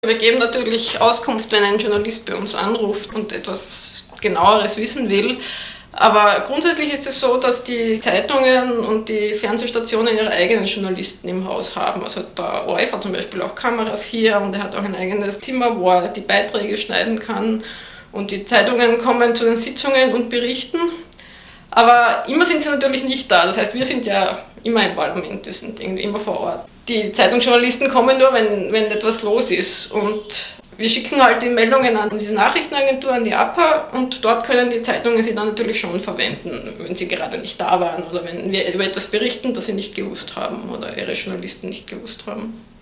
Wir geben natürlich Auskunft, wenn ein Journalist bei uns anruft und etwas Genaueres wissen will. Aber grundsätzlich ist es so, dass die Zeitungen und die Fernsehstationen ihre eigenen Journalisten im Haus haben. Also der ORF hat zum Beispiel auch Kameras hier und er hat auch ein eigenes Zimmer, wo er die Beiträge schneiden kann. Und die Zeitungen kommen zu den Sitzungen und berichten. Aber immer sind sie natürlich nicht da. Das heißt, wir sind ja immer im Parlament, wir sind irgendwie immer vor Ort. Die Zeitungsjournalisten kommen nur, wenn etwas los ist. Und wir schicken halt die Meldungen an diese Nachrichtenagentur, an die APA, und dort können die Zeitungen sie dann natürlich schon verwenden, wenn sie gerade nicht da waren oder wenn wir über etwas berichten, das sie nicht gewusst haben oder ihre Journalisten nicht gewusst haben.